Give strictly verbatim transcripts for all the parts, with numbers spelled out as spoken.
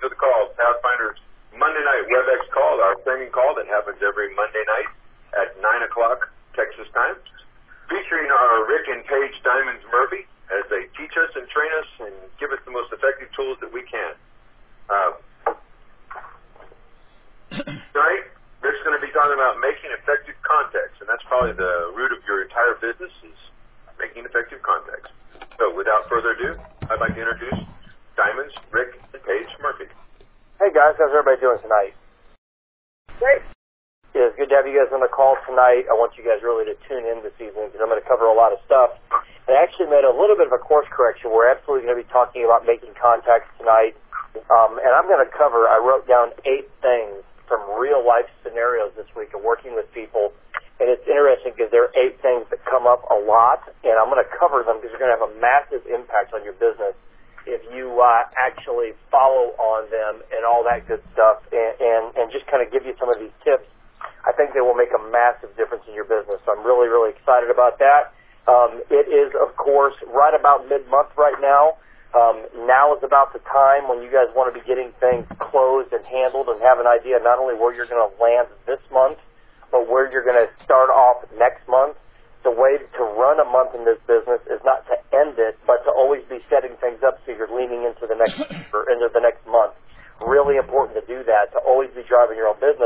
to the call, Pathfinder's Monday night WebEx call, our training call that happens every Monday night at nine o'clock Texas time, featuring our Rick and Paige Diamonds Murphy as they teach us and train us and give us the most effective tools that we can. Uh, tonight, Rick's going to be talking about making effective contacts, and that's probably the root of your entire business is making effective contacts. So without further ado, I'd like to introduce Diamonds, Rick, and Paige Murphy. Hey guys, how's everybody doing tonight? Great. Yeah, it's good to have you guys on the call tonight. I want you guys really to tune in this evening because I'm going to cover a lot of stuff. I actually made a little bit of a course correction. We're absolutely going to be talking about making contacts tonight. Um, and I'm going to cover, I wrote down eight things from real life scenarios this week of working with people. And it's interesting because there are eight things that come up a lot. And I'm going to cover them because they're going to have a massive impact on your business if you uh, actually follow on them and all that good stuff, and, and, and just kind of give you some of these tips. I think they will make a massive difference in your business. So I'm really, really excited about that. Um, it is, of course, right about mid-month right now. Um, now is about the time when you guys want to be getting things closed and handled and have an idea not only where you're going to land this month, but where you're going to start off next month. The way to run a month in this business is not to end it, but to always be setting things up so you're leaning into the next or into the next month. Really important to do that, to always be driving your own business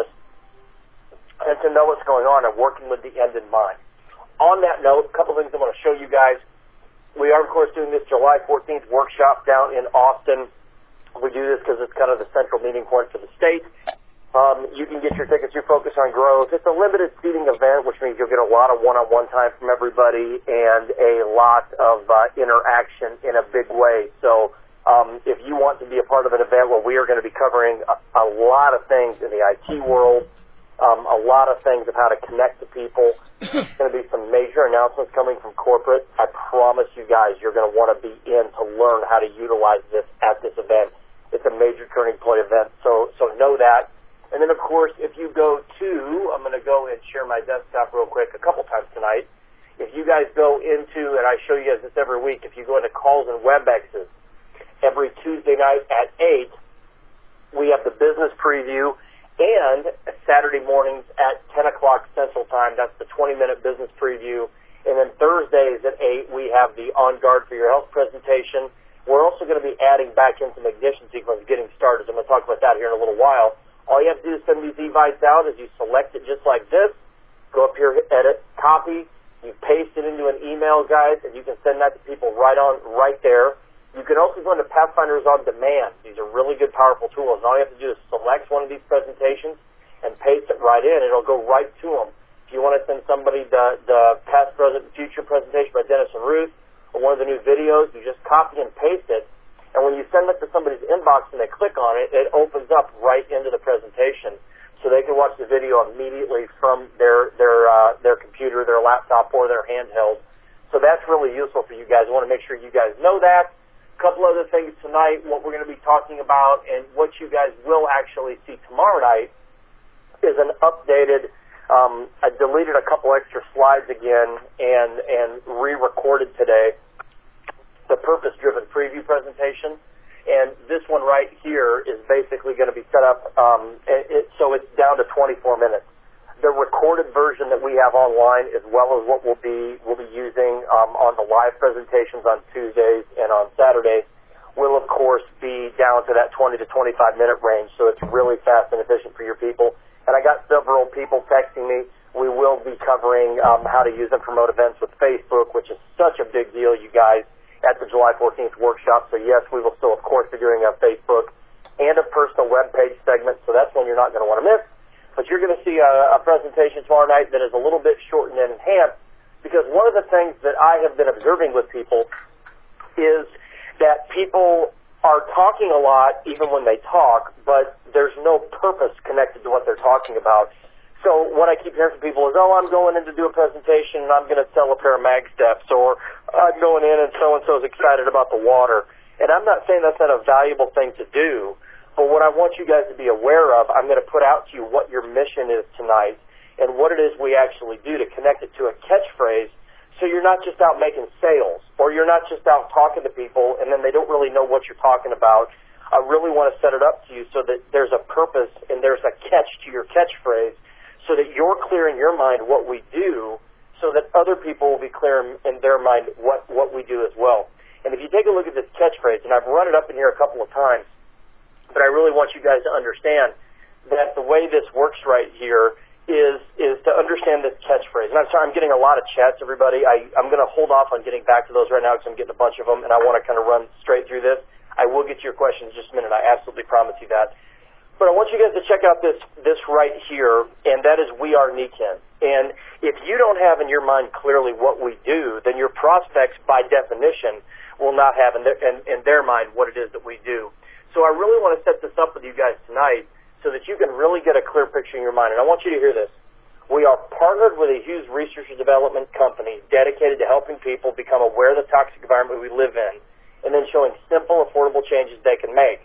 and to know what's going on and working with the end in mind. On that note, a couple things I want to show you guys. We are, of course, doing this July fourteenth workshop down in Austin. We do this because it's kind of the central meeting point for the state. Um, you can get your tickets through Focus on Growth. It's a limited seating event, which means you'll get a lot of one-on-one time from everybody and a lot of uh, interaction in a big way. So um, if you want to be a part of an event where we are going to be covering a, a lot of things in the I T world, um, a lot of things of how to connect to people, there's going to be some major announcements coming from corporate. I promise you guys you're going to want to be in to learn how to utilize this at this event. It's a major turning point event, so so know that. And then, of course, if you go to, I'm going to go and share my desktop real quick a couple times tonight. If you guys go into, and I show you guys this every week, if you go into calls and WebExes, every Tuesday night at eight, we have the business preview, and Saturday mornings at ten o'clock Central Time, that's the twenty-minute business preview. And then Thursdays at eight, we have the On Guard for Your Health presentation. We're also going to be adding back in some ignition sequence getting started. I'm going to talk about that here in a little while. All you have to do is send these e-bites out as you select it just like this. Go up here, edit, copy. You paste it into an email, guys, and you can send that to people right on, right there. You can also go into Pathfinders on Demand. These are really good, powerful tools. And all you have to do is select one of these presentations and paste it right in. It'll go right to them. If you want to send somebody the, the past, present, and future presentation by Dennis and Ruth or one of the new videos, you just copy and paste it. And when you send it to somebody's inbox and they click on it, it opens up right into the presentation, so they can watch the video immediately from their their uh, their computer, their laptop, or their handheld. So that's really useful for you guys. I want to make sure you guys know that. A couple other things tonight, what we're going to be talking about, and what you guys will actually see tomorrow night is an updated. Um, I deleted a couple extra slides again and and re-recorded today. The purpose-driven preview presentation, and this one right here is basically going to be set up um, it, it, so it's down to twenty-four minutes. The recorded version that we have online, as well as what we'll be we'll be using um, on the live presentations on Tuesdays and on Saturdays, will of course be down to that twenty to twenty-five minute range. So it's really fast and efficient for your people. And I got several people texting me. We will be covering um, how to use and promote events with Facebook, which is such a big deal, you guys, at the July fourteenth workshop. So yes, we will still, of course, be doing a Facebook and a personal web page segment, so that's one you're not going to want to miss. But you're going to see a, a presentation tomorrow night that is a little bit shortened and enhanced, because one of the things that I have been observing with people is that people are talking a lot even when they talk, but there's no purpose connected to what they're talking about. So what I keep hearing from people is, oh, I'm going in to do a presentation and I'm going to sell a pair of mag steps, or I'm going in and so-and-so is excited about the water. And I'm not saying that's not a valuable thing to do, but what I want you guys to be aware of, I'm going to put out to you what your mission is tonight and what it is we actually do to connect it to a catchphrase, so you're not just out making sales, or you're not just out talking to people and then they don't really know what you're talking about. I really want to set it up to you so that there's a purpose and there's a catch to your catchphrase so that you're clear in your mind what we do so that other people will be clear in their mind what, what we do as well. And if you take a look at this catchphrase, and I've run it up in here a couple of times, but I really want you guys to understand that the way this works right here is is to understand this catchphrase. And I'm sorry, I'm getting a lot of chats, everybody. I, I'm going to hold off on getting back to those right now because I'm getting a bunch of them, and I want to kind of run straight through this. I will get to your questions in just a minute. I absolutely promise you that. But I want you guys to check out this this right here, and that is We Are Nikken. And if you don't have in your mind clearly what we do, then your prospects, by definition, will not have in their, in, in their mind what it is that we do. So I really want to set this up with you guys tonight so that you can really get a clear picture in your mind. And I want you to hear this. We are partnered with a huge research and development company dedicated to helping people become aware of the toxic environment we live in and then showing simple, affordable changes they can make.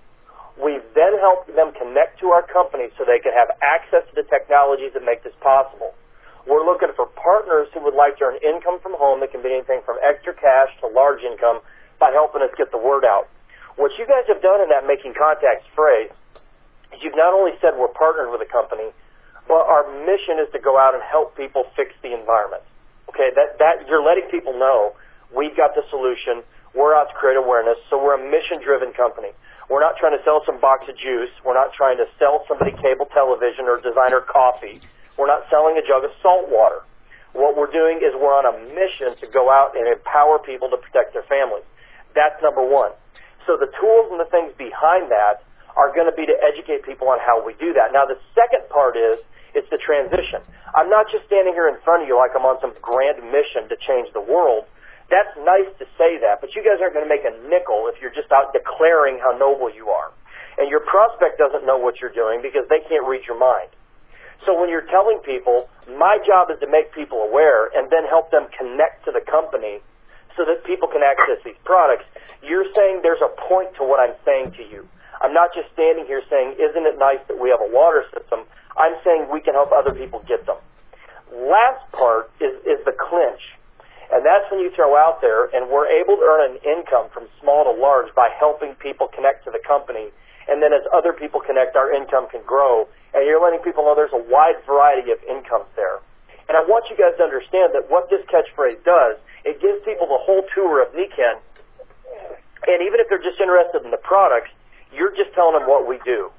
We've then helped them connect to our company so they can have access to the technologies that make this possible. We're looking for partners who would like to earn income from home that can be anything from extra cash to large income by helping us get the word out. What you guys have done in that making contacts phrase is you've not only said we're partnered with a company, but our mission is to go out and help people fix the environment. Okay, that, that you're letting people know we've got the solution. We're out to create awareness, so we're a mission-driven company. We're not trying to sell some box of juice. We're not trying to sell somebody cable television or designer coffee. We're not selling a jug of salt water. What we're doing is we're on a mission to go out and empower people to protect their families. That's number one. So the tools and the things behind that are going to be to educate people on how we do that. Now, the second part is it's the transition. I'm not just standing here in front of you like I'm on some grand mission to change the world. That's nice to say that, but you guys aren't going to make a nickel if you're just out declaring how noble you are. And your prospect doesn't know what you're doing because they can't read your mind. So when you're telling people, my job is to make people aware and then help them connect to the company so that people can access these products, you're saying there's a point to what I'm saying to you. I'm not just standing here saying, isn't it nice that we have a water system? I'm saying we can help other people get them. Last part is, is the clinch. And that's when you throw out there, and we're able to earn an income from small to large by helping people connect to the company. And then as other people connect, our income can grow. And you're letting people know there's a wide variety of incomes there. And I want you guys to understand that what this catchphrase does, it gives people the whole tour of Nikken. And even if they're just interested in the products, you're just telling them what we do.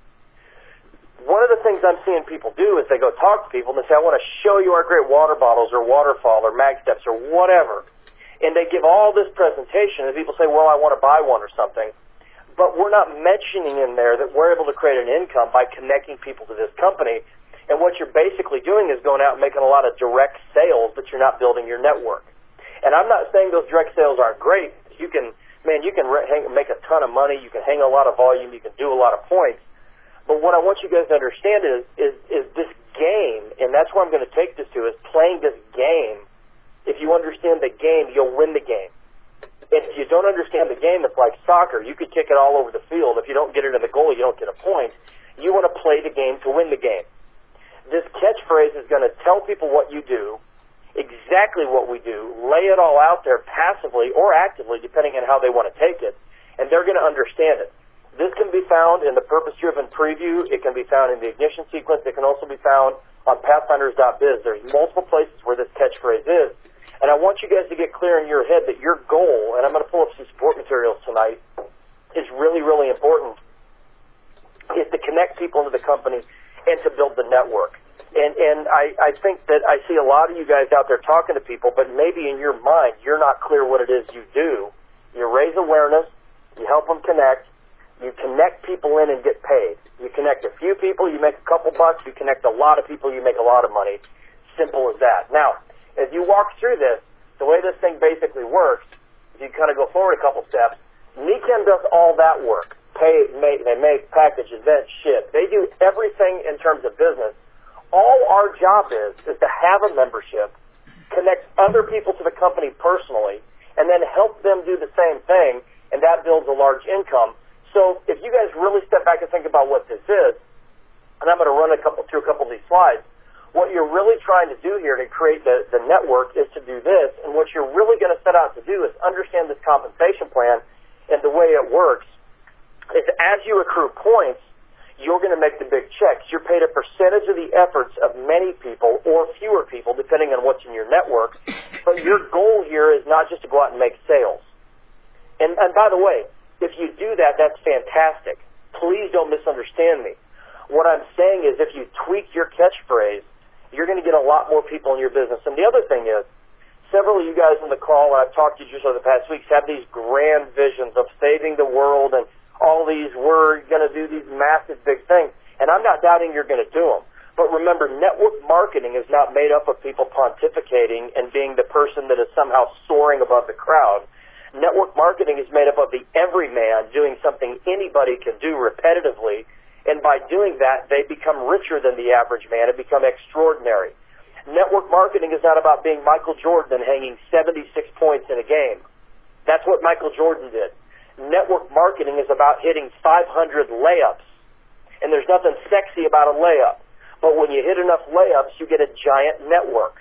One of the things I'm seeing people do is they go talk to people and they say, I want to show you our great water bottles or waterfall or mag steps or whatever. And they give all this presentation and people say, well, I want to buy one or something. But we're not mentioning in there that we're able to create an income by connecting people to this company. And what you're basically doing is going out and making a lot of direct sales, but you're not building your network. And I'm not saying those direct sales aren't great. You can, man, you can re- hang, make a ton of money. You can hang a lot of volume. You can do a lot of points. But what I want you guys to understand is, is, is this game, and that's where I'm going to take this to, is playing this game. If you understand the game, you'll win the game. If you don't understand the game, it's like soccer. You could kick it all over the field. If you don't get it in the goal, you don't get a point. You want to play the game to win the game. This catchphrase is going to tell people what you do, exactly what we do, lay it all out there passively or actively, depending on how they want to take it, and they're going to understand it. This can be found in the purpose-driven preview. It can be found in the ignition sequence. It can also be found on pathfinders dot biz. There's multiple places where this catchphrase is. And I want you guys to get clear in your head that your goal, and I'm going to pull up some support materials tonight, is really, really important, is to connect people into the company and to build the network. And, and I, I think that I see a lot of you guys out there talking to people, but maybe in your mind you're not clear what it is you do. You raise awareness. You help them connect. You connect people in and get paid. You connect a few people, you make a couple bucks. You connect a lot of people, you make a lot of money. Simple as that. Now, as you walk through this, the way this thing basically works, if you kind of go forward a couple steps, Nikken does all that work. Pay, make, they make, package, event, ship. They do everything in terms of business. All our job is, is to have a membership, connect other people to the company personally, and then help them do the same thing, and that builds a large income. So if you guys really step back and think about what this is, and I'm going to run a couple through a couple of these slides, what you're really trying to do here to create the, the network is to do this, and what you're really going to set out to do is understand this compensation plan and the way it works is as you accrue points, you're going to make the big checks. You're paid a percentage of the efforts of many people or fewer people, depending on what's in your network. But your goal here is not just to go out and make sales. And, and by the way, if you do that, that's fantastic. Please don't misunderstand me. What I'm saying is if you tweak your catchphrase, you're going to get a lot more people in your business. And the other thing is, several of you guys on the call, and I've talked to you just over the past weeks, have these grand visions of saving the world and all these, we're going to do these massive big things. And I'm not doubting you're going to do them. But remember, network marketing is not made up of people pontificating and being the person that is somehow soaring above the crowd. Network marketing is made up of the everyman doing something anybody can do repetitively. And by doing that, they become richer than the average man and become extraordinary. Network marketing is not about being Michael Jordan and hanging seventy-six points in a game. That's what Michael Jordan did. Network marketing is about hitting five hundred layups. And there's nothing sexy about a layup. But when you hit enough layups, you get a giant network.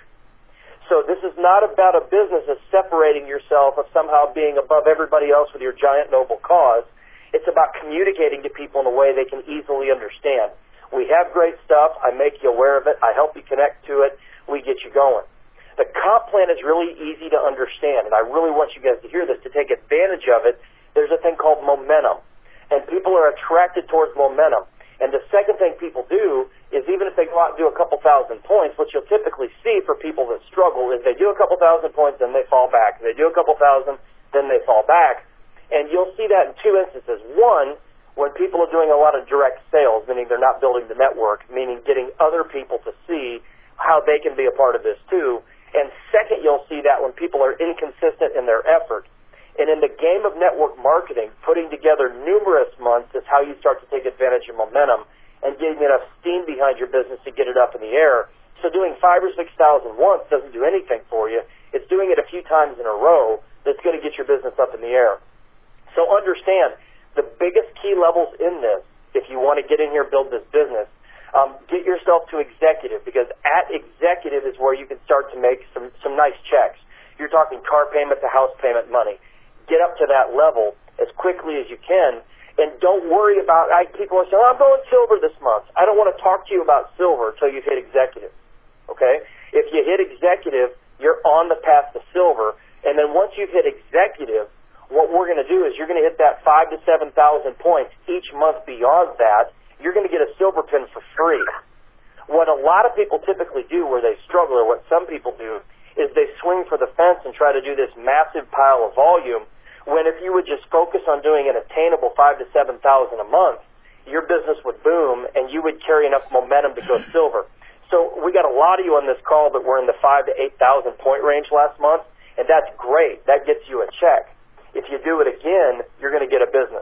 So this is not about a business of separating yourself of somehow being above everybody else with your giant noble cause. It's about communicating to people in a way they can easily understand. We have great stuff. I make you aware of it. I help you connect to it. We get you going. The comp plan is really easy to understand, and I really want you guys to hear this, to take advantage of it. There's a thing called momentum, and people are attracted towards momentum. And the second thing people do is even if they go out and do a couple thousand points, what you'll typically see for people that struggle is they do a couple thousand points, then they fall back. They do a couple thousand, then they fall back. And you'll see that in two instances. One, when people are doing a lot of direct sales, meaning they're not building the network, meaning getting other people to see how they can be a part of this too. And second, you'll see that when people are inconsistent in their effort. And in the game of network marketing, putting together numerous months is how you start to take advantage of momentum and getting enough steam behind your business to get it up in the air. So doing five or six thousand once doesn't do anything for you. It's doing it a few times in a row that's going to get your business up in the air. So understand, the biggest key levels in this, if you want to get in here and build this business, um, get yourself to executive, because at executive is where you can start to make some, some nice checks. You're talking car payment to house payment money. Get up to that level as quickly as you can, and don't worry about, I, people are saying, oh, I'm going silver this month. I don't want to talk to you about silver until you've hit executive, okay? If you hit executive, you're on the path to silver, and then once you've hit executive, what we're going to do is you're going to hit that five to seven thousand points each month beyond that. You're going to get a silver pin for free. What a lot of people typically do where they struggle, or what some people do, is they swing for the fence and try to do this massive pile of volume, when if you would just focus on doing an attainable five to seven thousand a month, your business would boom and you would carry enough momentum to go silver. So we got a lot of you on this call that were in the five to eight thousand point range last month, and that's great. That gets you a check. If you do it again, you're going to get a business.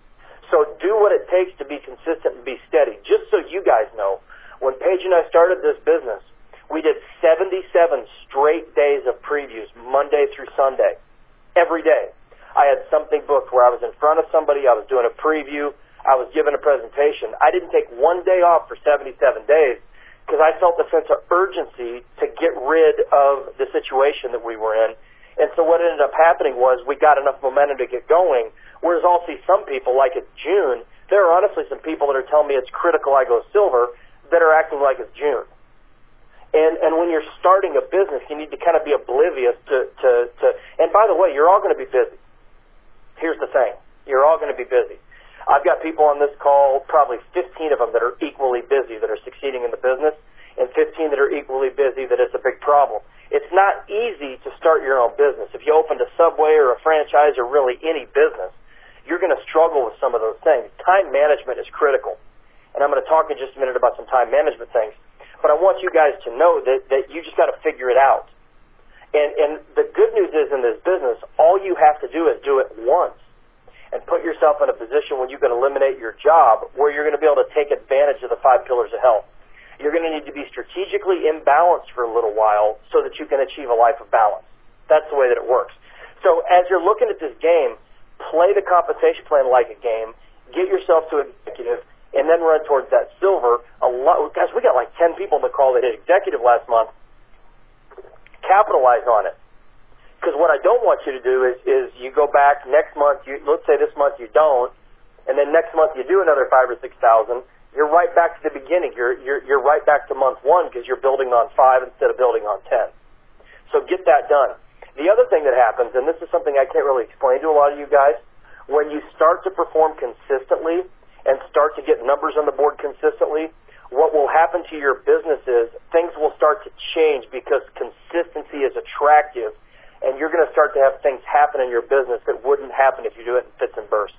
So do what it takes to be consistent and be steady. Just so you guys know, when Paige and I started this business, we did seventy-seven straight days of previews, Monday through Sunday, every day. I had something booked where I was in front of somebody, I was doing a preview, I was giving a presentation. I didn't take one day off for seventy-seven days because I felt a sense of urgency to get rid of the situation that we were in. And so what ended up happening was we got enough momentum to get going, whereas I'll see some people, like it's June, there are honestly some people that are telling me it's critical I go silver that are acting like it's June. And and when you're starting a business, you need to kind of be oblivious to, to, to and by the way, you're all going to be busy. Here's the thing. You're all going to be busy. I've got people on this call, probably fifteen of them that are equally busy that are succeeding in the business, and fifteen that are equally busy that it's a big problem. It's not easy to start your own business. If you opened a Subway or a franchise or really any business, you're going to struggle with some of those things. Time management is critical. And I'm going to talk in just a minute about some time management things. But I want you guys to know that, that you just got to figure it out. And, and the good news is in this business, all you have to do is do it once and put yourself in a position when you can eliminate your job where you're going to be able to take advantage of the five pillars of health. You're going to need to be strategically imbalanced for a little while so that you can achieve a life of balance. That's the way that it works. So as you're looking at this game, play the compensation plan like a game, get yourself to executive, and then run towards that silver. A lot, guys, we got like ten people in the call that hit executive last month. Capitalize on it. Because what I don't want you to do is, is you go back next month, you, let's say this month you don't, and then next month you do another five or six thousand, you're right back to the beginning. You're you're you're right back to month one because you're building on five instead of building on ten. So get that done. The other thing that happens, and this is something I can't really explain to a lot of you guys, when you start to perform consistently and start to get numbers on the board consistently, what will happen to your business is things will start to change because consistency is attractive, and you're going to start to have things happen in your business that wouldn't happen if you do it in fits and bursts.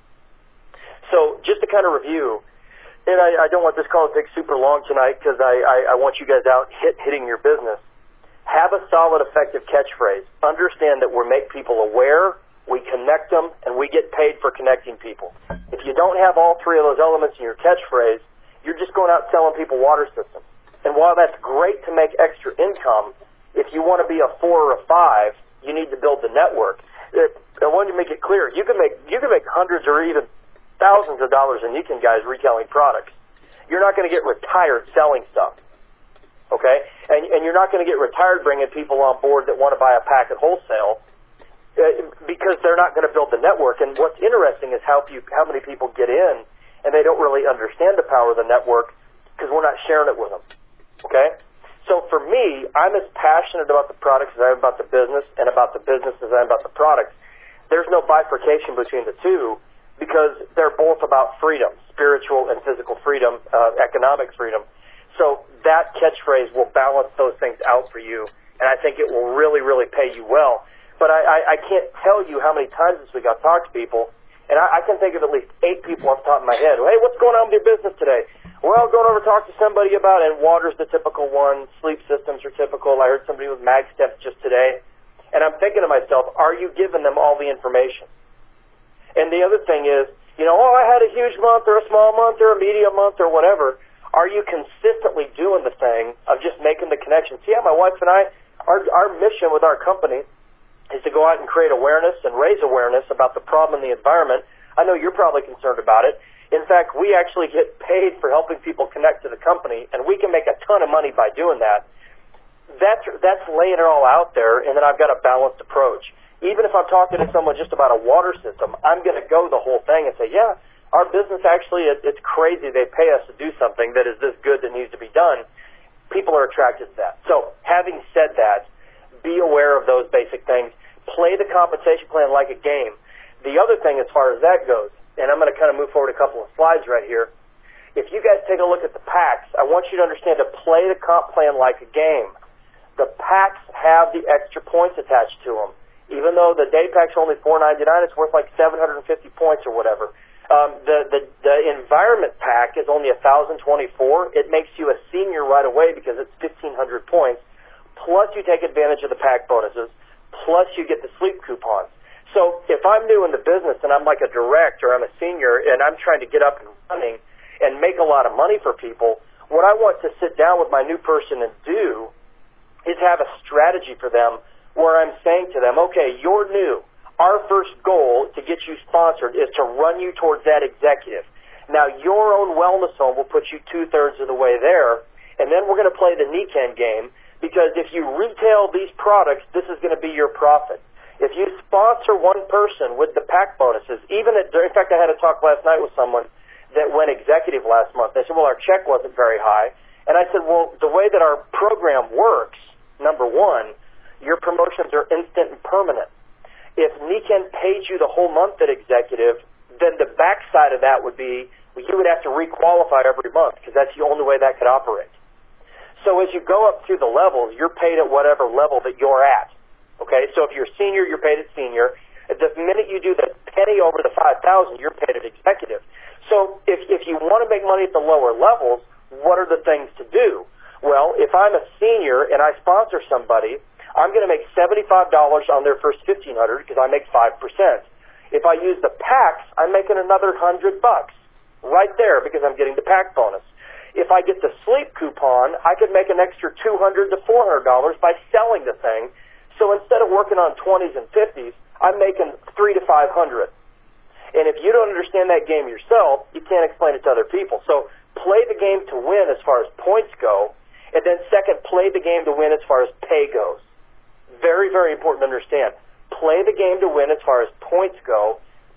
So just to kind of review, and I, I don't want this call to take super long tonight because I, I, I want you guys out hit, hitting your business. Have a solid, effective catchphrase. Understand that we make people aware, we connect them, and we get paid for connecting people. If you don't have all three of those elements in your catchphrase, you're just going out selling people water systems. And while that's great to make extra income, if you want to be a four or a five, you need to build the network. I want to make it clear, you can make you can make hundreds or even thousands of dollars in Niken guys retailing products. You're not going to get retired selling stuff, okay? And and you're not going to get retired bringing people on board that want to buy a pack at wholesale uh, because they're not going to build the network. And what's interesting is how few, how many people get in and they don't really understand the power of the network because we're not sharing it with them, okay? So for me, I'm as passionate about the products as I am about the business, and about the business as I am about the products. There's no bifurcation between the two, because they're both about freedom, spiritual and physical freedom, uh, economic freedom. So that catchphrase will balance those things out for you, and I think it will really, really pay you well. But I, I, I can't tell you how many times this week I've talked to people, and I, I can think of at least eight people off the top of my head. Hey, what's going on with your business today? Well, going over to talk to somebody about, and water's the typical one, sleep systems are typical. I heard somebody with mag steps just today. And I'm thinking to myself, are you giving them all the information? And the other thing is, you know, oh, I had a huge month or a small month or a medium month or whatever. Are you consistently doing the thing of just making the connection? See, yeah, my wife and I, our, our mission with our company is to go out and create awareness and raise awareness about the problem in the environment. I know you're probably concerned about it. In fact, we actually get paid for helping people connect to the company, and we can make a ton of money by doing that. That's, that's laying it all out there, and then I've got a balanced approach. Even if I'm talking to someone just about a water system, I'm going to go the whole thing and say, yeah, our business actually, it, it's crazy. They pay us to do something that is this good that needs to be done. People are attracted to that. So having said that, be aware of those basic things. Play the compensation plan like a game. The other thing as far as that goes, and I'm going to kind of move forward a couple of slides right here. If you guys take a look at the packs, I want you to understand to play the comp plan like a game. The packs have the extra points attached to them. Even though the day pack's only four ninety-nine, it's worth like seven hundred fifty points or whatever. Um, the, the the environment pack is only one thousand twenty-four. It makes you a senior right away because it's fifteen hundred points. Plus you take advantage of the pack bonuses. Plus you get the sleep coupons. So if I'm new in the business and I'm like a direct or I'm a senior and I'm trying to get up and running and make a lot of money for people, what I want to sit down with my new person and do is have a strategy for them where I'm saying to them, okay, you're new. Our first goal to get you sponsored is to run you towards that executive. Now, your own wellness home will put you two-thirds of the way there, and then we're going to play the Niken game, because if you retail these products, this is going to be your profit. If you sponsor one person with the pack bonuses, even at, in fact, I had a talk last night with someone that went executive last month. They said, well, our check wasn't very high. And I said, well, the way that our program works, number one, your promotions are instant and permanent. If Niken paid you the whole month at executive, then the backside of that would be well, you would have to re-qualify every month because that's the only way that could operate. So as you go up through the levels, you're paid at whatever level that you're at. Okay, so if you're senior, you're paid at senior. The minute you do the penny over the five thousand, you're paid at executive. So if if you want to make money at the lower levels, what are the things to do? Well, if I'm a senior and I sponsor somebody, I'm going to make seventy-five dollars on their first fifteen hundred dollars because I make five percent. If I use the packs, I'm making another one hundred bucks right there because I'm getting the pack bonus. If I get the sleep coupon, I could make an extra two hundred to four hundred dollars by selling the thing. So instead of working on twenties and fifties, I'm making three to five hundred. And if you don't understand that game yourself, you can't explain it to other people. So play the game to win as far as points go, and then second, play the game to win as far as pay goes. Very, very important to understand. Play the game to win as far as points go.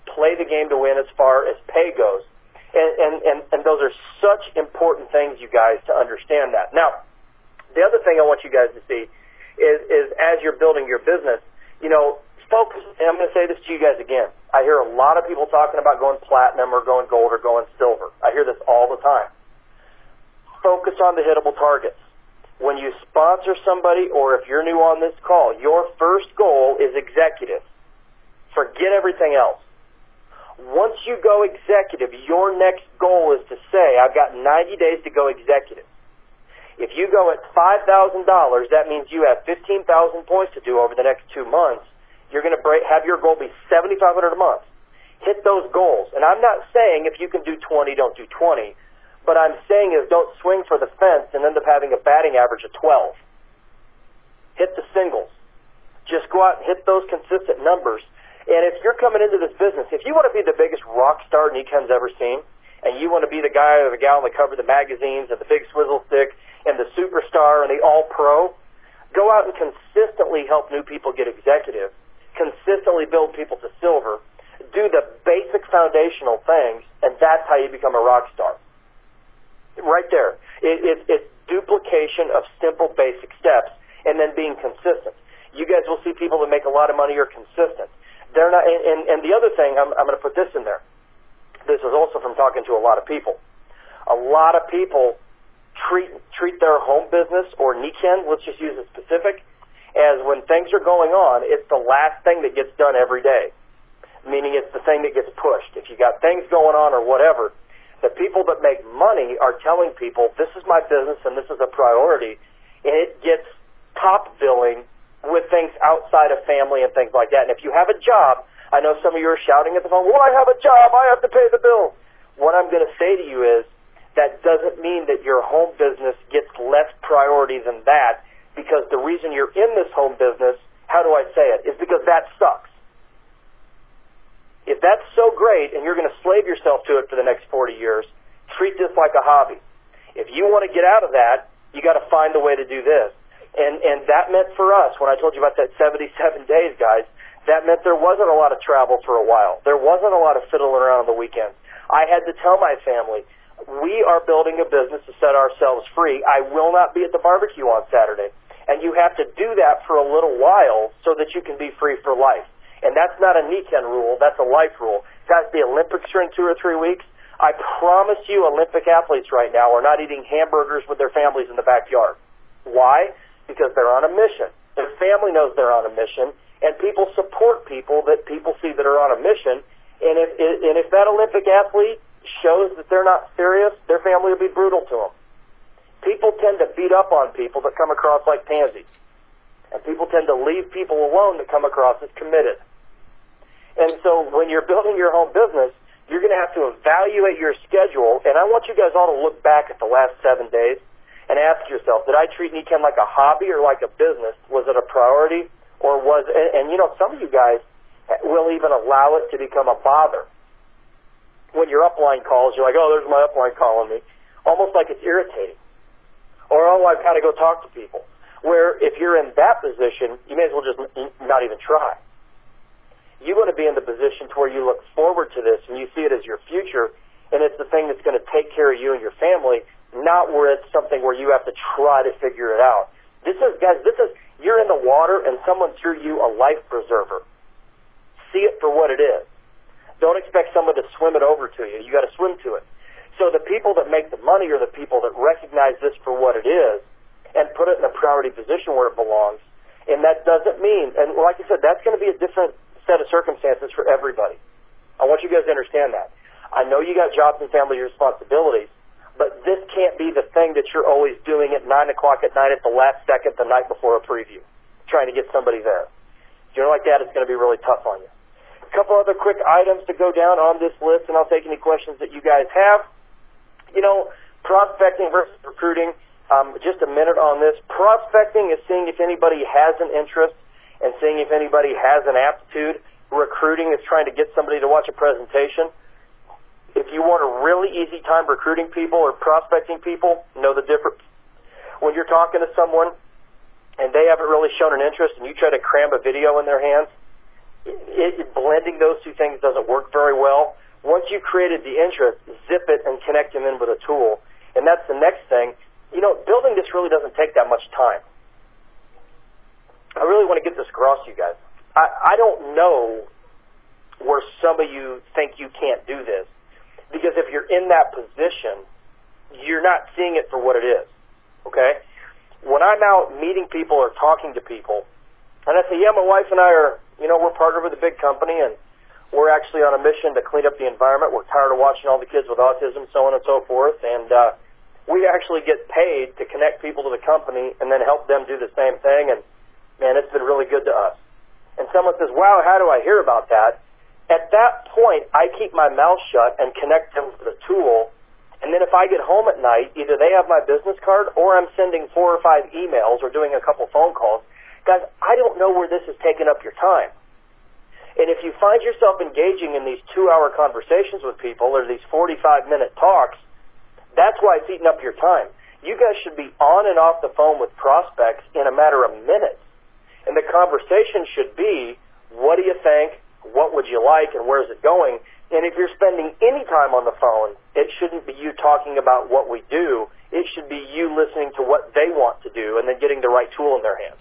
play the game to win as far as pay goes. And, and, and, and those are such important things, you guys, to understand that. Now, the other thing I want you guys to see is, is as you're building your business, you know, focus, and I'm going to say this to you guys again. I hear a lot of people talking about going platinum or going gold or going silver. I hear this all the time. Focus on the hittable targets. When you sponsor somebody, or if you're new on this call, your first goal is executive. Forget everything else. Once you go executive, your next goal is to say, I've got ninety days to go executive. If you go at five thousand dollars, that means you have fifteen thousand points to do over the next two months. You're going to break, have your goal be seventy-five hundred dollars a month. Hit those goals. And I'm not saying if you can do twenty, don't do twenty. But I'm saying is don't swing for the fence and end up having a batting average of twelve. Hit the singles. Just go out and hit those consistent numbers. And if you're coming into this business, if you want to be the biggest rock star Niken's ever seen, and you want to be the guy or the gal on the cover of the magazines and the big swizzle stick and the superstar and the all-pro, go out and consistently help new people get executive, consistently build people to silver, do the basic foundational things, and that's how you become a rock star. Right there. It, it, it's duplication of simple basic steps and then being consistent. You guys will see people that make a lot of money are consistent. They're not, and, and, and the other thing, I'm, I'm going to put this in there. This is also from talking to a lot of people. A lot of people treat treat their home business or Niken, let's just use it specific, as when things are going on, it's the last thing that gets done every day. Meaning it's the thing that gets pushed. If you got things going on or whatever, the people that make money are telling people, this is my business and this is a priority, and it gets top billing with things outside of family and things like that. And if you have a job, I know some of you are shouting at the phone, well, I have a job, I have to pay the bill. What I'm going to say to you is that doesn't mean that your home business gets less priority than that, because the reason you're in this home business, how do I say it, is because that sucks. If that's so great and you're going to slave yourself to it for the next forty years, treat this like a hobby. If you want to get out of that, you got to find a way to do this. And and that meant for us, when I told you about that seventy-seven days, guys, that meant there wasn't a lot of travel for a while. There wasn't a lot of fiddling around on the weekends. I had to tell my family, we are building a business to set ourselves free. I will not be at the barbecue on Saturday. And you have to do that for a little while so that you can be free for life. And that's not a Niken rule, that's a life rule. Guys, the Olympics are in two or three weeks. I promise you Olympic athletes right now are not eating hamburgers with their families in the backyard. Why? Because they're on a mission. Their family knows they're on a mission, and people support people that people see that are on a mission. And if and if that Olympic athlete shows that they're not serious, their family will be brutal to them. People tend to beat up on people that come across like pansies, and people tend to leave people alone that come across as committed. And so when you're building your home business, you're going to have to evaluate your schedule, and I want you guys all to look back at the last seven days and ask yourself, did I treat Niken like a hobby or like a business? Was it a priority? Or was, and, and you know, some of you guys will even allow it to become a bother. When your upline calls, you're like, oh, there's my upline calling me. Almost like it's irritating. Or, oh, I've got to go talk to people. Where if you're in that position, you may as well just not even try. You want to be in the position to where you look forward to this and you see it as your future, and it's the thing that's going to take care of you and your family, not where it's something where you have to try to figure it out. This is, guys, this is, you're in the water and someone threw you a life preserver. See it for what it is. Don't expect someone to swim it over to you. You got to swim to it. So the people that make the money are the people that recognize this for what it is and put it in a priority position where it belongs. And that doesn't mean, and like I said, that's going to be a different set of circumstances for everybody. I want you guys to understand that. I know you got jobs and family responsibilities, but this can't be the thing that you're always doing at nine o'clock at night at the last second the night before a preview, trying to get somebody there. If you're like that, it's going to be really tough on you. A couple other quick items to go down on this list, and I'll take any questions that you guys have. You know, prospecting versus recruiting, um, just a minute on this. Prospecting is seeing if anybody has an interest and seeing if anybody has an aptitude. Recruiting is trying to get somebody to watch a presentation. If you want a really easy time recruiting people or prospecting people, know the difference. When you're talking to someone and they haven't really shown an interest and you try to cram a video in their hands, it, it, blending those two things doesn't work very well. Once you've created the interest, zip it and connect them in with a tool. And that's the next thing. You know, building this really doesn't take that much time. I really want to get this across to you guys. I, I don't know where some of you think you can't do this, because if you're in that position, you're not seeing it for what it is, okay? When I'm out meeting people or talking to people, and I say, yeah, my wife and I are, you know, we're partnered with a big company, and we're actually on a mission to clean up the environment. We're tired of watching all the kids with autism, so on and so forth, and uh, we actually get paid to connect people to the company and then help them do the same thing, and, man, it's been really good to us. And someone says, wow, how do I hear about that? At that point, I keep my mouth shut and connect them to the tool, and then if I get home at night, either they have my business card or I'm sending four or five emails or doing a couple phone calls. Guys, I don't know where this is taking up your time. And if you find yourself engaging in these two-hour conversations with people or these forty-five minute talks, that's why it's eating up your time. You guys should be on and off the phone with prospects in a matter of minutes. And the conversation should be, what do you think? What would you like, and where is it going? And if you're spending any time on the phone, it shouldn't be you talking about what we do. It should be you listening to what they want to do and then getting the right tool in their hands.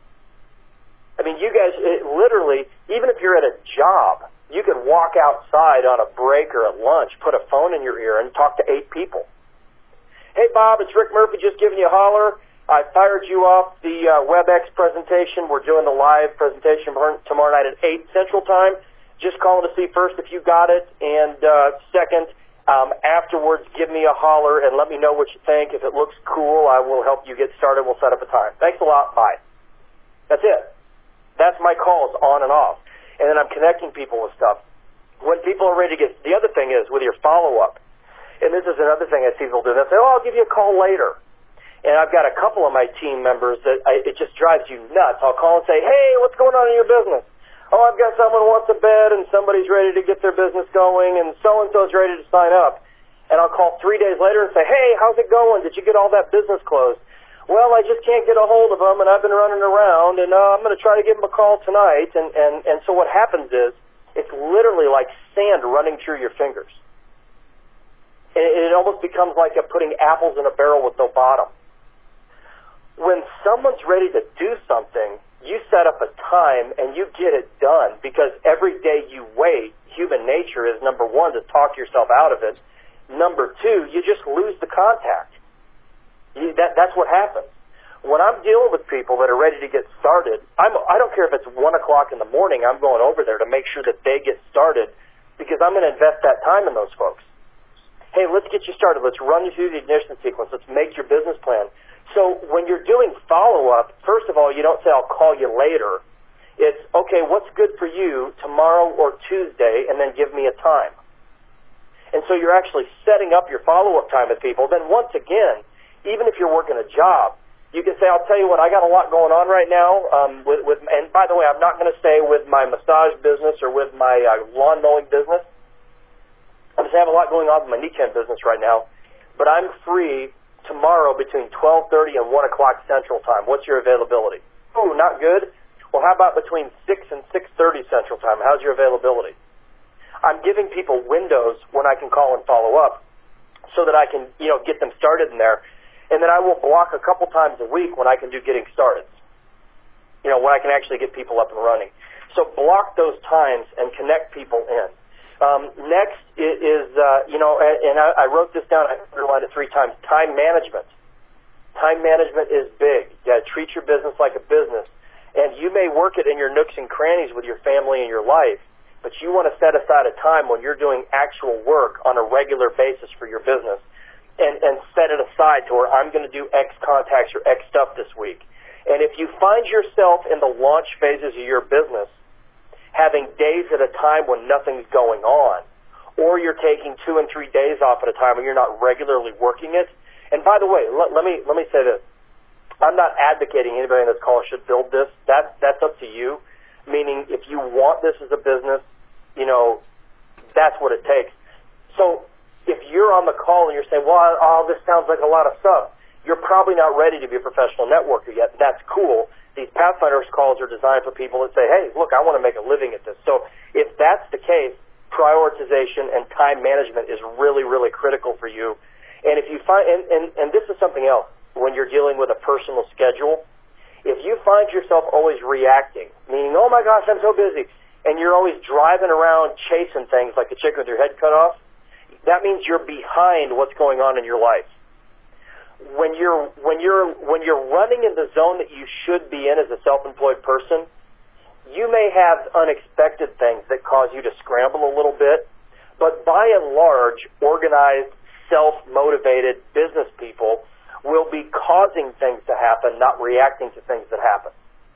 I mean, you guys, it, literally, even if you're at a job, you can walk outside on a break or at lunch, put a phone in your ear, and talk to eight people. Hey, Bob, it's Rick Murphy just giving you a holler. I fired you off the uh, WebEx presentation. We're doing the live presentation tomorrow night at eight Central Time. Just calling to see first if you got it, and uh, second, um, afterwards, give me a holler and let me know what you think. If it looks cool, I will help you get started. We'll set up a time. Thanks a lot. Bye. That's it. That's my calls on and off. And then I'm connecting people with stuff. When people are ready to get, the other thing is with your follow-up, and this is another thing I see people do. They say, oh, I'll give you a call later. And I've got a couple of my team members that I, it just drives you nuts. I'll call and say, hey, what's going on in your business? Oh, I've got someone who wants a bed, and somebody's ready to get their business going, and so-and-so's ready to sign up. And I'll call three days later and say, hey, how's it going? Did you get all that business closed? Well, I just can't get a hold of them, and I've been running around, and uh, I'm going to try to give them a call tonight. And, and, and so what happens is it's literally like sand running through your fingers. And it, it almost becomes like a putting apples in a barrel with no bottom. When someone's ready to do something, you set up a time and you get it done, because every day you wait, human nature is, number one, to talk yourself out of it. Number two, you just lose the contact. You, that, that's what happens. When I'm dealing with people that are ready to get started, I'm, I don't care if it's one o'clock in the morning, I'm going over there to make sure that they get started, because I'm going to invest that time in those folks. Hey, let's get you started. Let's run you through the ignition sequence. Let's make your business plan. So when you're doing follow-up, first of all, you don't say, I'll call you later. It's, okay, what's good for you tomorrow or Tuesday, and then give me a time. And so you're actually setting up your follow-up time with people. Then once again, even if you're working a job, you can say, I'll tell you what, I got a lot going on right now. Um, with, with, and by the way, I'm not going to stay with my massage business or with my uh, lawn mowing business. I'm just having a lot going on with my Niken business right now. But I'm free tomorrow between twelve thirty and one o'clock Central Time. What's your availability? Ooh, not good. Well, how about between six and six thirty Central Time? How's your availability? I'm giving people windows when I can call and follow up so that I can, you know, get them started in there. And then I will block a couple times a week when I can do getting started. You know, when I can actually get people up and running. So block those times and connect people in. Um, next is, uh, you know, and, and I, I wrote this down, I underlined it three times, time management. Time management is big. You got to treat your business like a business. And you may work it in your nooks and crannies with your family and your life, but you want to set aside a time when you're doing actual work on a regular basis for your business, and, and set it aside to where I'm going to do X contacts or X stuff this week. And if you find yourself in the launch phases of your business, having days at a time when nothing's going on, or you're taking two and three days off at a time when you're not regularly working it. And by the way, let, let me let me say this. I'm not advocating anybody on this call should build this. That, that's up to you, meaning if you want this as a business, you know, that's what it takes. So if you're on the call and you're saying, well, oh, this sounds like a lot of stuff, you're probably not ready to be a professional networker yet. That's cool. These Pathfinders calls are designed for people that say, hey, look, I want to make a living at this. So if that's the case, prioritization and time management is really, really critical for you. And if you find, and, and, and this is something else, when you're dealing with a personal schedule, if you find yourself always reacting, meaning, oh my gosh, I'm so busy, and you're always driving around chasing things like a chicken with your head cut off, that means you're behind what's going on in your life. When you're when you're when you're running in the zone that you should be in as a self-employed person, you may have unexpected things that cause you to scramble a little bit, but by and large, organized, self-motivated business people will be causing things to happen, not reacting to things that happen.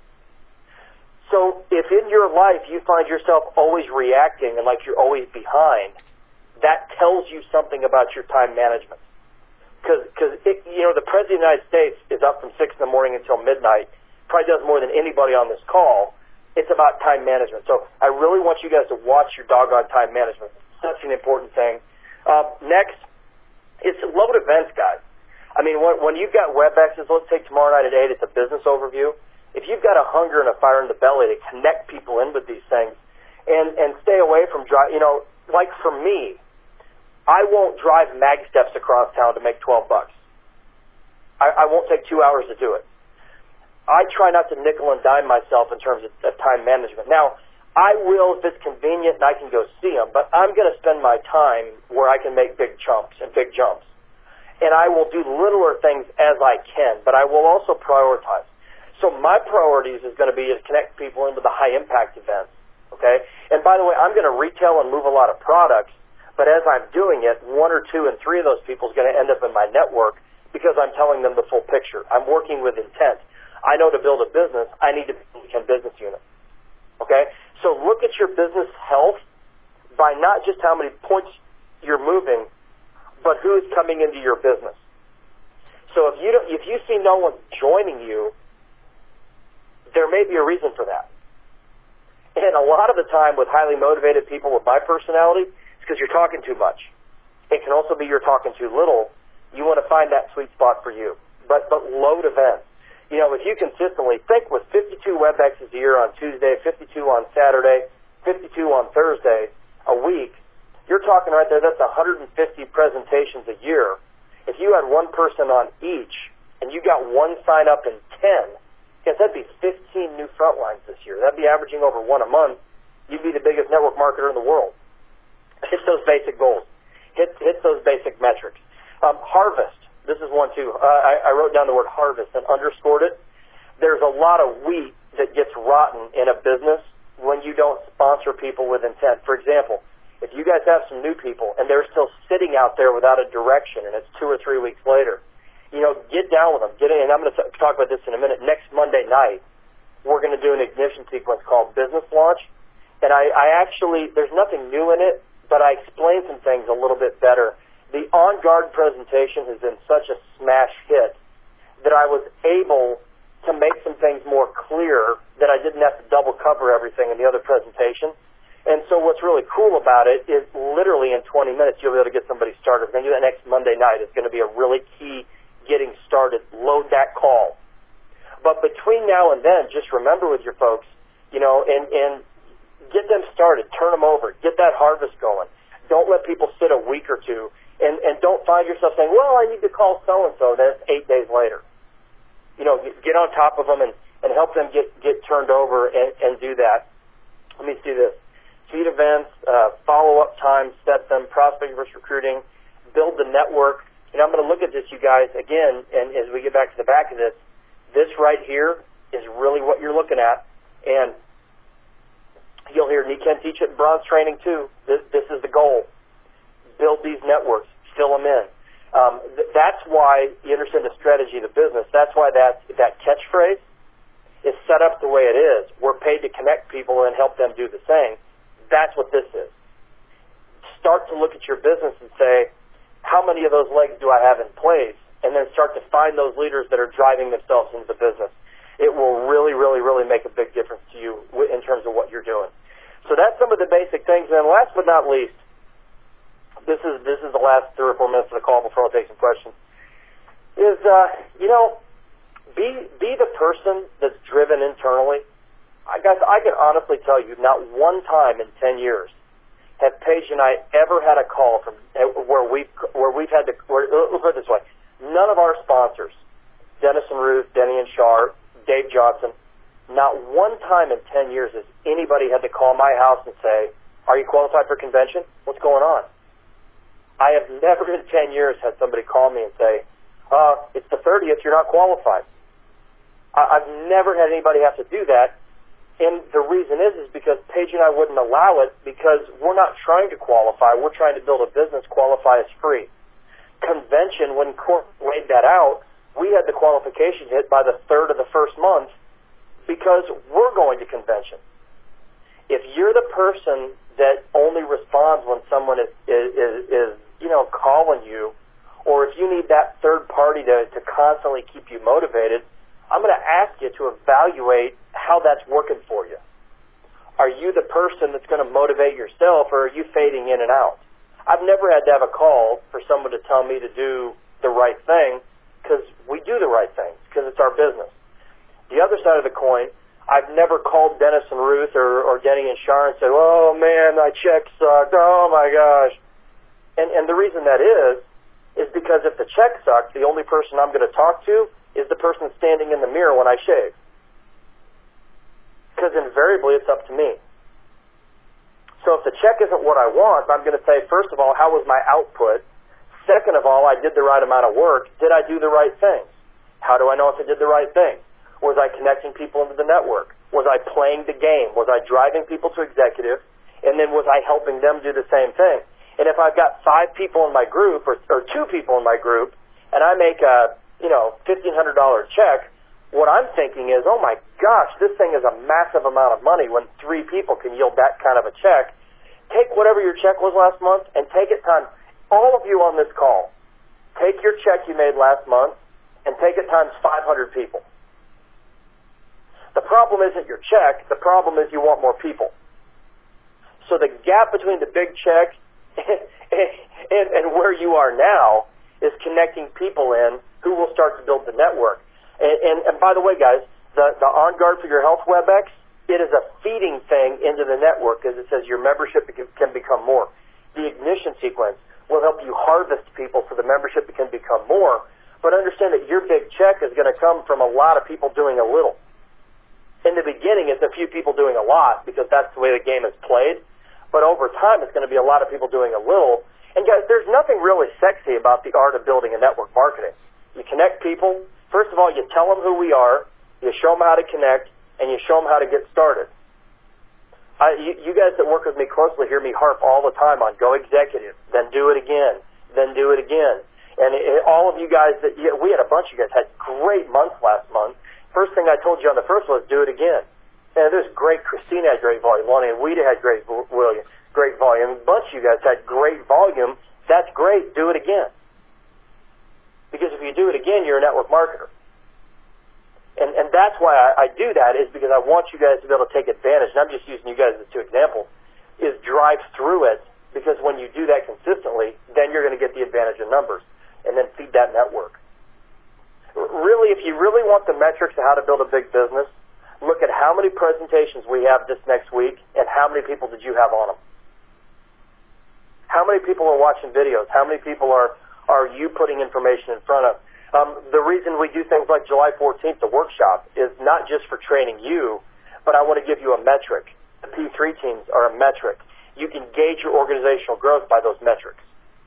So if in your life you find yourself always reacting and like you're always behind, that tells you something about your time management. Because, you know, the President of the United States is up from six in the morning until midnight, probably does more than anybody on this call. It's about time management. So I really want you guys to watch your doggone time management. It's such an important thing. Uh, next, it's load events, guys. I mean, when, when you've got WebExes, let's take tomorrow night at eight, it's a business overview. If you've got a hunger and a fire in the belly to connect people in with these things and, and stay away from, dry, you know, like for me, I won't drive mag steps across town to make twelve bucks. I, I won't take two hours to do it. I try not to nickel and dime myself in terms of, of time management. Now, I will if it's convenient and I can go see them, but I'm going to spend my time where I can make big chunks and big jumps. And I will do littler things as I can, but I will also prioritize. So my priorities is going to be to connect people into the high-impact events, okay? And by the way, I'm going to retail and move a lot of products, but as I'm doing it, one or two and three of those people is going to end up in my network because I'm telling them the full picture. I'm working with intent. I know to build a business, I need to build a business unit, okay? So look at your business health by not just how many points you're moving, but who's coming into your business. So if you don't, if you see no one joining you, there may be a reason for that. And a lot of the time with highly motivated people with my personality, because you're talking too much. It can also be you're talking too little. You want to find that sweet spot for you. But but load events. You know, if you consistently think with fifty-two WebExes a year on Tuesday, fifty-two on Saturday, fifty-two on Thursday a week, you're talking right there, that's one hundred fifty presentations a year. If you had one person on each and you got one sign up in ten, guess that'd be fifteen new front lines this year. That'd be averaging over one a month. You'd be the biggest network marketer in the world. Hit those basic goals. Hit hit those basic metrics. Um, harvest. This is one too. Uh, I, I wrote down the word harvest and underscored it. There's a lot of wheat that gets rotten in a business when you don't sponsor people with intent. For example, if you guys have some new people and they're still sitting out there without a direction and it's two or three weeks later, you know, get down with them. Get in. And I'm going to talk about this in a minute. Next Monday night, we're going to do an ignition sequence called Business Launch. And I, I actually, there's nothing new in it, but I explained some things a little bit better. The On Guard presentation has been such a smash hit that I was able to make some things more clear that I didn't have to double cover everything in the other presentation. And so what's really cool about it is literally in twenty minutes you'll be able to get somebody started. We're going to do that next Monday night. It's going to be a really key getting started. Load that call. But between now and then, just remember with your folks, you know, and, and get them started. Turn them over. Get that harvest going. Don't let people sit a week or two. And, and don't find yourself saying, well, I need to call so-and-so. That's eight days later. You know, get, get on top of them and, and help them get, get turned over and, and do that. Let me see this. Feed events, uh, follow-up time, set them, prospecting versus recruiting, build the network. And I'm going to look at this, you guys, again, and as we get back to the back of this, this right here is really what you're looking at. And you'll hear me can teach it in bronze training too. This, this is the goal. Build these networks, fill them in. Um, th- that's why you understand the strategy of the business. That's why that that catchphrase is set up the way it is. We're paid to connect people and help them do the same. That's what this is. Start to look at your business and say, how many of those legs do I have in place? And then start to find those leaders that are driving themselves into the business. It will really, really, really make a big difference to you in terms of what you're doing. So that's some of the basic things. And last but not least, This is this is the last three or four minutes of the call before I'll take some questions. is, uh, you know, be be the person that's driven internally. I guess I can honestly tell you, not one time in ten years have Paige and I ever had a call from where we've where we've had to. Where, let's put it this way: none of our sponsors, Dennis and Ruth, Denny and Shar, Dave Johnson, not one time in ten years has anybody had to call my house and say, "Are you qualified for convention? What's going on?" I have never in ten years had somebody call me and say, uh, "It's the thirtieth. You're not qualified." I, I've never had anybody have to do that. And the reason is, is because Paige and I wouldn't allow it because we're not trying to qualify. We're trying to build a business. Qualify as free. Convention, when court laid that out, we had the qualification hit by the third of the first month because we're going to convention. If you're the person that only responds when someone is, is, is, is you know, calling you, or if you need that third party to, to constantly keep you motivated, I'm going to ask you to evaluate how that's working for you. Are you the person that's going to motivate yourself, or are you fading in and out? I've never had to have a call for someone to tell me to do the right thing, because we do the right things, because it's our business. The other side of the coin, I've never called Dennis and Ruth or, or Denny and Shar and said, "Oh man, my check sucked, oh my gosh." And, and the reason that is, is because if the check sucks, the only person I'm going to talk to is the person standing in the mirror when I shave. Because invariably it's up to me. So if the check isn't what I want, I'm going to say, first of all, how was my output? Second of all, I did the right amount of work. Did I do the right things? How do I know if I did the right thing? Was I connecting people into the network? Was I playing the game? Was I driving people to executive? And then was I helping them do the same thing? And if I've got five people in my group, or, or two people in my group, and I make a, you know, fifteen hundred dollars check, what I'm thinking is, oh my gosh, this thing is a massive amount of money when three people can yield that kind of a check. Take whatever your check was last month and take it times, all of you on this call, take your check you made last month and take it times five hundred people. The problem isn't your check, the problem is you want more people. So the gap between the big check and, and, and where you are now is connecting people in who will start to build the network. And, and, and by the way, guys, the, the On Guard for Your Health WebEx, it is a feeding thing into the network because it says your membership can become more. The ignition sequence will help you harvest people so the membership can become more. But understand that your big check is going to come from a lot of people doing a little. In the beginning, it's a few people doing a lot because that's the way the game is played. But over time, it's going to be a lot of people doing a little. And guys, there's nothing really sexy about the art of building a network marketing. You connect people. First of all, you tell them who we are. You show them how to connect, and you show them how to get started. I, you, you guys that work with me closely hear me harp all the time on go executive, then do it again, then do it again. And it, it, all of you guys, that you, we had a bunch of you guys had great months last month. First thing I told you on the first was do it again. And there's great, Christina had great volume. Lonnie and Weta had great William, great volume. A bunch of you guys had great volume. That's great. Do it again. Because if you do it again, you're a network marketer. And and that's why I, I do that, is because I want you guys to be able to take advantage, and I'm just using you guys as two examples, is drive through it, because when you do that consistently, then you're going to get the advantage of numbers, and then feed that network. Really, if you really want the metrics of how to build a big business, look at how many presentations we have this next week, and how many people did you have on them. How many people are watching videos? How many people are, are you putting information in front of? Um, the reason we do things like July fourteenth, the workshop, is not just for training you, but I want to give you a metric. The P three teams are a metric. You can gauge your organizational growth by those metrics.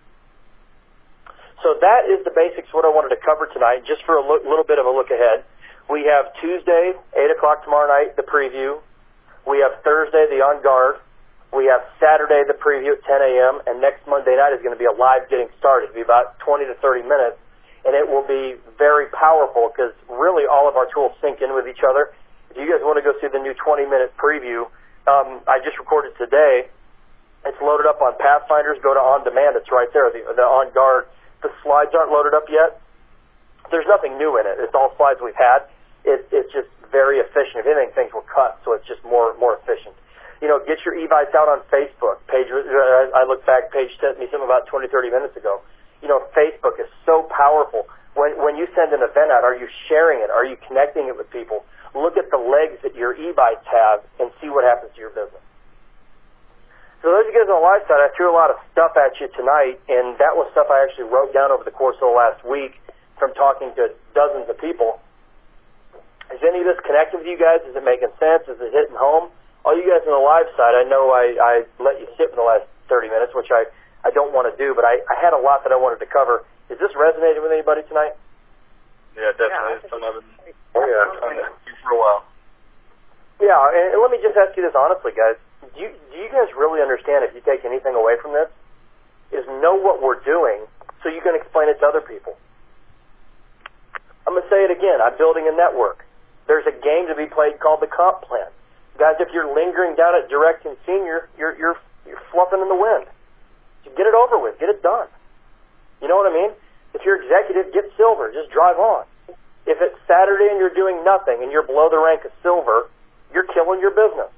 So that is the basics of what I wanted to cover tonight. Just for a look, little bit of a look ahead, we have Tuesday, eight o'clock tomorrow night, the preview. We have Thursday, the On Guard. We have Saturday, the preview at ten a.m., and next Monday night is going to be a live getting started. It'll be about twenty to thirty minutes. And it will be very powerful because really all of our tools sync in with each other. If you guys want to go see the new twenty-minute preview, um, I just recorded today. It's loaded up on Pathfinders. Go to On Demand. It's right there, the, the On Guard. The slides aren't loaded up yet. There's nothing new in it. It's all slides we've had. It, it's just very efficient. If anything, things were cut, so it's just more more efficient. You know, get your eVites out on Facebook. Paige, I look back, Paige sent me something about twenty, thirty minutes ago. You know, Facebook is so powerful. When, when you send an event out, are you sharing it? Are you connecting it with people? Look at the legs that your e-bites have and see what happens to your business. So those of you guys on the live side, I threw a lot of stuff at you tonight, and that was stuff I actually wrote down over the course of the last week from talking to dozens of people. Is any of this connecting with you guys? Is it making sense? Is it hitting home? All you guys on the live side, I know I, I let you sit for the last thirty minutes, which I, I don't want to do, but I, I had a lot that I wanted to cover. Is this resonating with anybody tonight? Yeah, definitely. Yeah, some of it. Oh, yeah. For a while. Yeah, and, and let me just ask you this honestly, guys. Do you, do you guys really understand, if you take anything away from this, is know what we're doing so you can explain it to other people? I'm going to say it again. I'm building a network. There's a game to be played called the comp plan. Guys, if you're lingering down at direct and senior, you're you're you're fluffing in the wind. So get it over with. Get it done. You know what I mean? If you're executive, get silver. Just drive on. If it's Saturday and you're doing nothing and you're below the rank of silver, you're killing your business.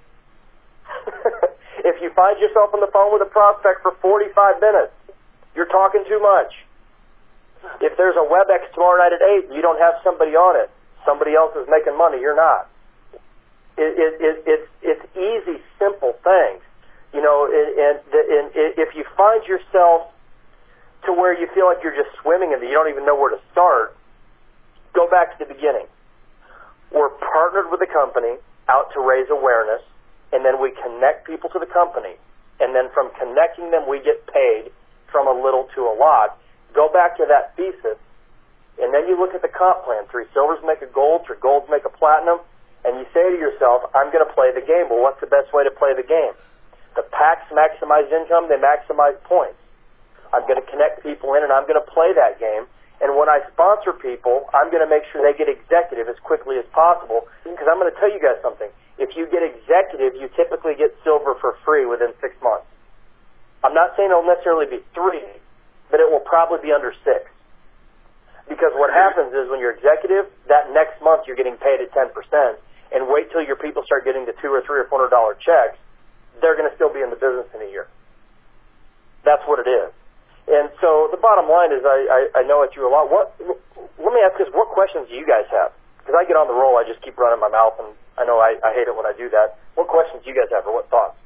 If you find yourself on the phone with a prospect for forty-five minutes, you're talking too much. If there's a WebEx tomorrow night at eight and you don't have somebody on it, somebody else is making money, you're not. It, it, it, it's, it's easy, simple things. You know, and, and, and if you find yourself to where you feel like you're just swimming in it, you don't even know where to start, go back to the beginning. We're partnered with a company out to raise awareness, and then we connect people to the company. And then from connecting them, we get paid from a little to a lot. Go back to that thesis, and then you look at the comp plan. Three silvers make a gold, three golds make a platinum. And you say to yourself, I'm going to play the game. Well, what's the best way to play the game? The packs maximize income, they maximize points. I'm going to connect people in, and I'm going to play that game. And when I sponsor people, I'm going to make sure they get executive as quickly as possible, because I'm going to tell you guys something. If you get executive, you typically get silver for free within six months. I'm not saying it'll necessarily be three, but it will probably be under six. Because what happens is when you're executive, that next month you're getting paid at ten percent. And wait till your people start getting the two or three or four hundred dollar checks, they're going to still be in the business in a year. That's what it is. And so the bottom line is, I, I, I know it's you a lot. What? Let me ask this: what questions do you guys have? Because I get on the roll, I just keep running my mouth, and I know I, I hate it when I do that. What questions do you guys have, or what thoughts?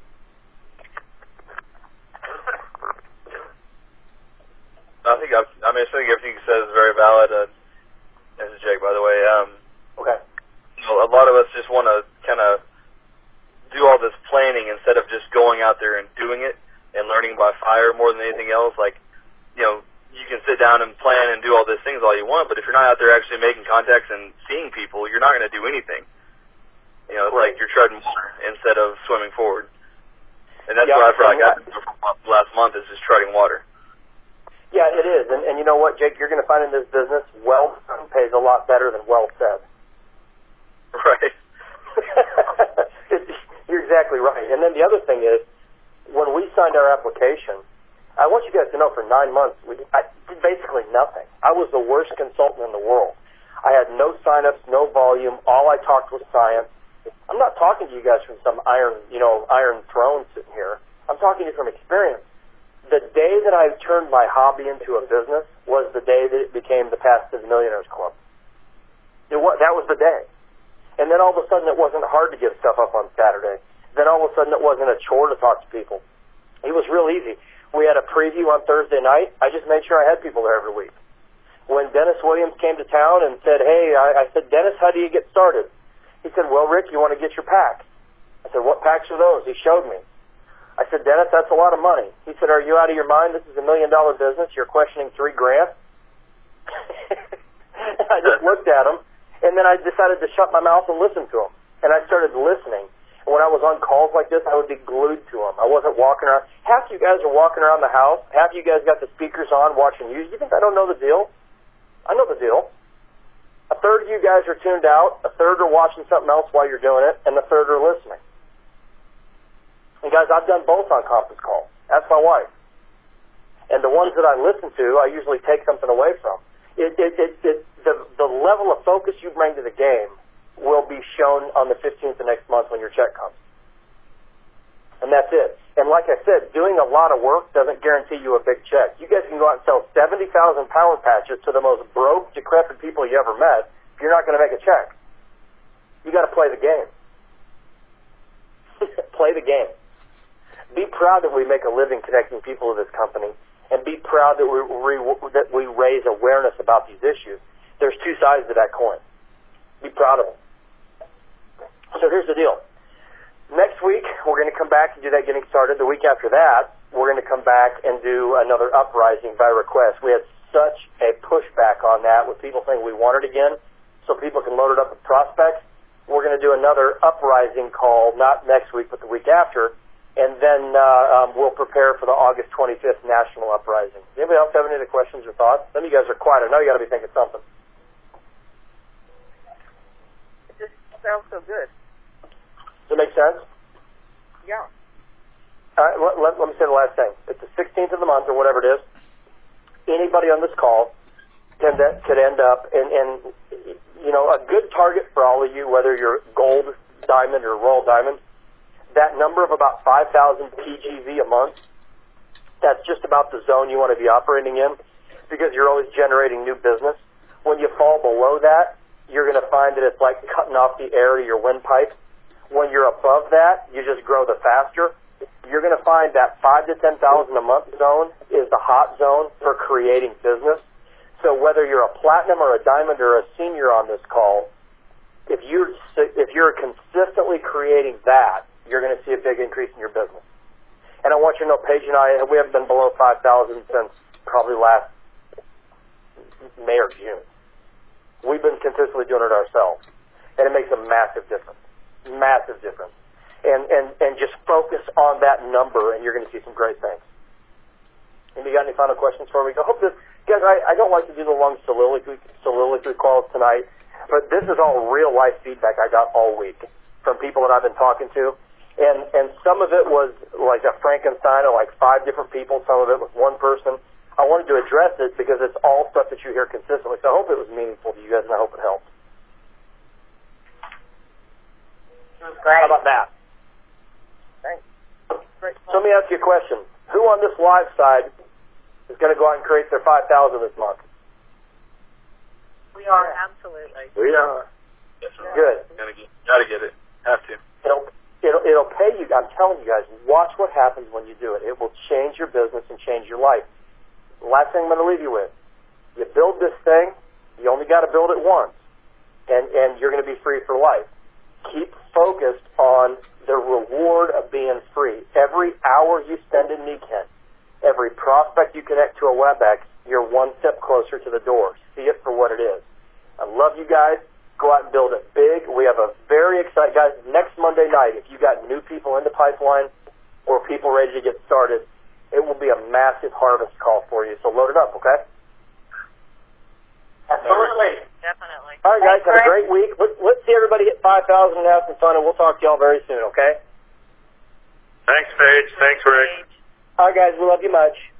I think I've, I mean, I think everything you said is very valid. Uh, this is Jake, by the way. Um, okay. A lot of us just want to kind of do all this planning instead of just going out there and doing it and learning by fire more than anything else. Like, you know, you can sit down and plan and do all these things all you want, but if you're not out there actually making contacts and seeing people, you're not going to do anything. You know, it's right. Like you're treading water instead of swimming forward. And that's yeah, what I feel like I did for last month is just treading water. Yeah, it is. And, and you know what, Jake, you're going to find in this business, well pays a lot better than well said. Right. You're exactly right. And then the other thing is, when we signed our application, I want you guys to know for nine months, we, I did basically nothing. I was the worst consultant in the world. I had no sign-ups, no volume. All I talked was science. I'm not talking to you guys from some iron, you know, iron throne sitting here. I'm talking to you from experience. The day that I turned my hobby into a business was the day that it became the Path to the Millionaires Club. It was, that was the day. And then all of a sudden it wasn't hard to get stuff up on Saturday. Then all of a sudden it wasn't a chore to talk to people. It was real easy. We had a preview on Thursday night. I just made sure I had people there every week. When Dennis Williams came to town and said, hey, I, I said, Dennis, how do you get started? He said, well, Rick, you want to get your pack? I said, what packs are those? He showed me. I said, Dennis, that's a lot of money. He said, are you out of your mind? This is a million dollar business. You're questioning three grand? And I just looked at him. And then I decided to shut my mouth and listen to him. And I started listening. And when I was on calls like this, I would be glued to him. I wasn't walking around. Half you guys are walking around the house. Half you guys got the speakers on watching you. You think I don't know the deal? I know the deal. A third of you guys are tuned out. A third are watching something else while you're doing it. And the third are listening. And guys, I've done both on conference calls. Ask my wife. And the ones that I listen to, I usually take something away from. It, it, it, it, the, the level of focus you bring to the game will be shown on the fifteenth of next month when your check comes. And that's it. And like I said, doing a lot of work doesn't guarantee you a big check. You guys can go out and sell seventy thousand power patches to the most broke, decrepit people you ever met. If you're not going to make a check, you got to play the game. Play the game. Be proud that we make a living connecting people to this company, and be proud that we, we, that we raise awareness about these issues. There's two sides to that coin. Be proud of them. So here's the deal. Next week, we're going to come back and do that getting started. The week after that, we're going to come back and do another uprising by request. We had such a pushback on that with people saying we want it again so people can load it up with prospects. We're going to do another uprising call, not next week, but the week after, and then uh, um, we'll prepare for the August twenty-fifth National Uprising. Anybody else have any other questions or thoughts? Some of you guys are quiet. I know you got to be thinking something. It just sounds so good. Does it make sense? Yeah. All right, let, let, let me say the last thing. It's the sixteenth of the month or whatever it is. Anybody on this call can that could end up in, in, you know, a good target for all of you, whether you're gold, diamond, or royal diamond. That number of about five thousand P G V a month, that's just about the zone you want to be operating in because you're always generating new business. When you fall below that, you're going to find that it's like cutting off the air to your windpipe. When you're above that, you just grow the faster. You're going to find that five to ten thousand a month zone is the hot zone for creating business. So whether you're a platinum or a diamond or a senior on this call, if you're if you're consistently creating that, you're going to see a big increase in your business. And I want you to know, Paige and I, we haven't been below five thousand since probably last May or June. We've been consistently doing it ourselves, and it makes a massive difference. Massive difference. And, and, and just focus on that number, and you're going to see some great things. And you got any final questions before we go? Hope this, guys, I, I don't like to do the long soliloquy, soliloquy calls tonight, but this is all real-life feedback I got all week from people that I've been talking to. And, and some of it was like a Frankenstein of like five different people. Some of it was one person. I wanted to address it because it's all stuff that you hear consistently. So I hope it was meaningful to you guys, and I hope it helped. Great. How about that? Thanks. Great. So let me ask you a question. Who on this live side is going to go out and create their five thousand this month? We are, absolutely. We are. Good. Gotta get, gotta get it. Have to. It'll, it'll, it'll pay you. I'm telling you guys, watch what happens when you do it. It will change your business and change your life. The last thing I'm going to leave you with, you build this thing, you only got to build it once, and, and you're going to be free for life. Keep focused on the reward of being free. Every hour you spend in Mecan, every prospect you connect to a WebEx, you're one step closer to the door. See it for what it is. I love you guys. Go out and build it big. We have a very exciting, guys, next Monday night, if you got new people in the pipeline or people ready to get started, it will be a massive harvest call for you. So load it up, okay? Absolutely. Definitely. All right, guys, Thanks, have a Greg. great week. Let's, let's see everybody hit five thousand and have some fun, and we'll talk to y'all very soon, okay? Thanks, Paige. Thanks, Rick. All right, guys, we love you much.